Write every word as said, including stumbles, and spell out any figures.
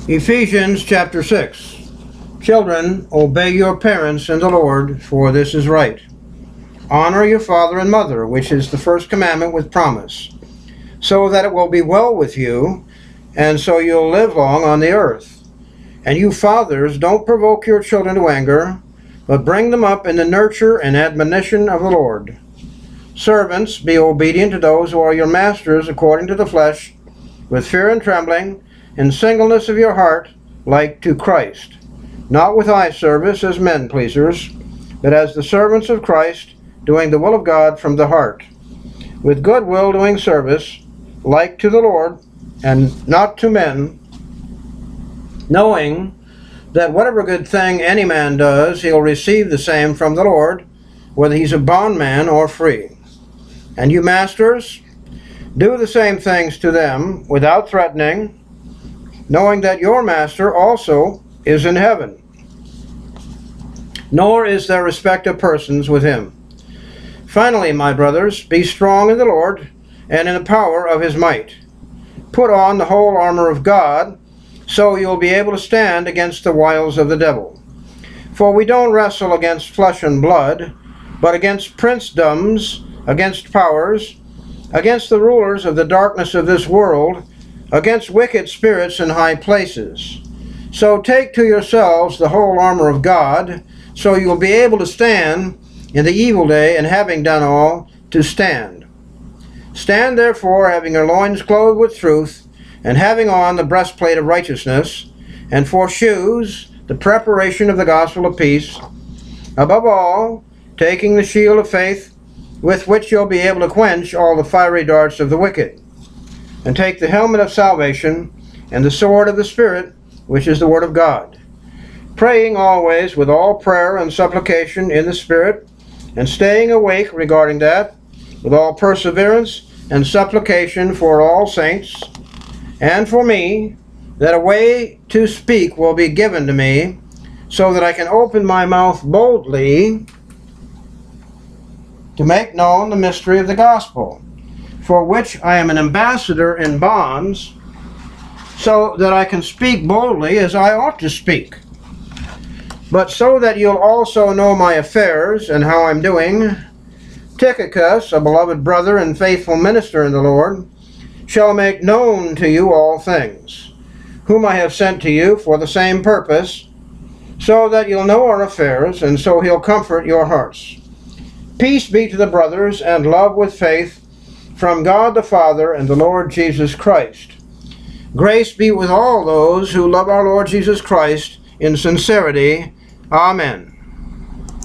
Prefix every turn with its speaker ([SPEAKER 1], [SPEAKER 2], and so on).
[SPEAKER 1] Ephesians chapter six. Children, obey your parents in the Lord, for this is right. Honor your father and mother, which is the first commandment with promise, so that it will be well with you, and so you'll live long on the earth. And you fathers, don't provoke your children to anger, but bring them up in the nurture and admonition of the Lord. Servants, be obedient to those who are your masters according to the flesh, with fear and trembling, in singleness of your heart, like to Christ, not with eye service as men pleasers, but as the servants of Christ, doing the will of God from the heart, with good will doing service, like to the Lord, and not to men, knowing that whatever good thing any man does, he'll receive the same from the Lord, whether he's a bondman or free. And you masters, do the same things to them without threatening, knowing that your master also is in heaven, nor is there respect of persons with him. Finally, my brothers, be strong in the Lord and in the power of his might. Put on the whole armor of God, so you'll be able to stand against the wiles of the devil. For we don't wrestle against flesh and blood, but against princedoms, against powers, against the rulers of the darkness of this world, against wicked spirits in high places. So take to yourselves the whole armor of God, so you'll be able to stand in the evil day, and having done all, to stand. Stand therefore, having your loins clothed with truth, and having on the breastplate of righteousness, and for shoes the preparation of the gospel of peace. Above all, taking the shield of faith, with which you'll be able to quench all the fiery darts of the wicked. And take the helmet of salvation, and the sword of the Spirit, which is the word of God, praying always with all prayer and supplication in the Spirit, and staying awake regarding that, with all perseverance and supplication for all saints, and for me, that a way to speak will be given to me, so that I can open my mouth boldly to make known the mystery of the gospel, for which I am an ambassador in bonds, so that I can speak boldly as I ought to speak. But so that you'll also know my affairs and how I'm doing, Tychicus, a beloved brother and faithful minister in the Lord, shall make known to you all things, whom I have sent to you for the same purpose, so that you'll know our affairs, and so he'll comfort your hearts. Peace be to the brothers, and love with faith, from God the Father and the Lord Jesus Christ. Grace be with all those who love our Lord Jesus Christ in sincerity. Amen.